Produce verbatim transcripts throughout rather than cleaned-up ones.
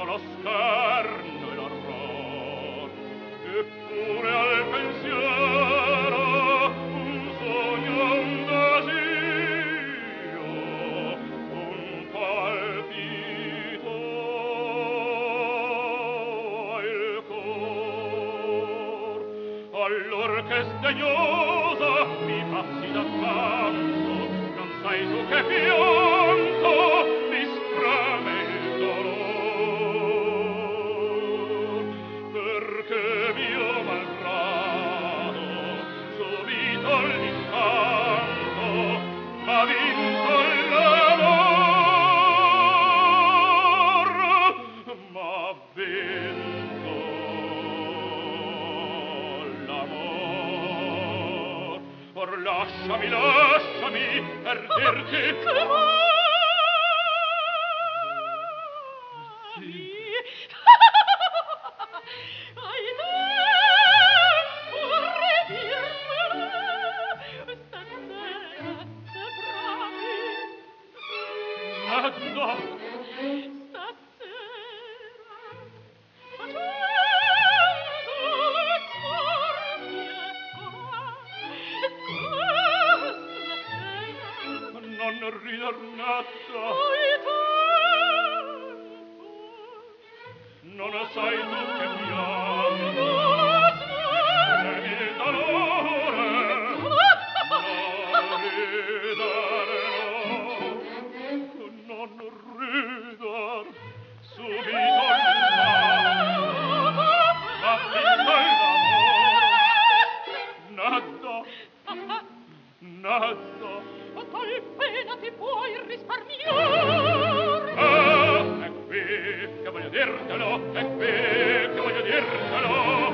lo scherno e l'orror, eppure al pensiero un sogno, un desiderio, un palpito il cor. Allor che sdegnosa mi passi d'accanto, non sai tu che pianto mi spreme il dolor, perché mio malgrado subito l'incanto m'ha vinto l'amor, m'ha vinto l'amor. Or lasciami, lasciami per dirti che vuoi? Sì. Hai tempo a ridirmelo stasera, se provi. Nadda, Stasera, facendo l'esormi, ecco qua, questa sera. non rider Nadda, Hai tempo. non sai tu che pianto Non e il dolore non ridere, no, non ridere, subito l'incanto m'ha vinto l'amor. Nadda, Nadda, a tal pena ti puoi risparmiar. ah, è qui che voglio dirtelo, è qui che voglio dirtelo.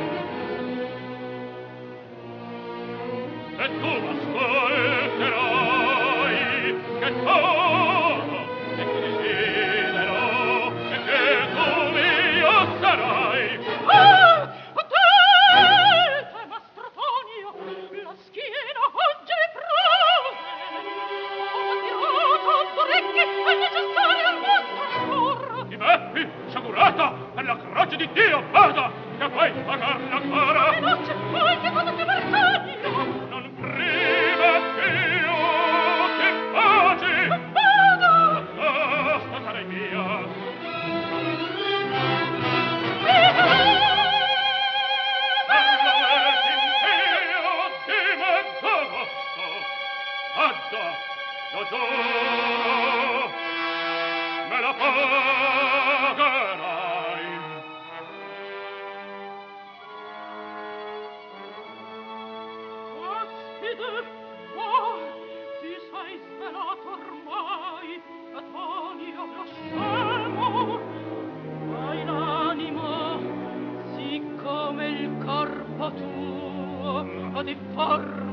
E tu m'ascolterai, che sono e che desidero, e che tu mio sarai. Ah, a te, te mastro Tonio, la schiena oggi mi prove. Ho tirato d'orecchi, è necessario il vostro amor. Di me, sciagurata, per la croce di Dio, vada, che puoi pagarla cara. Minacce, poi che cosa ti vergogno? Non prima più che paci. Vado! Basta, cara mia. Lo giuro, me la pagherai. Ospite, oh, ti sei svelato ormai, Antonio lo scemo. Hai l'animo, siccome il corpo tuo, a difforme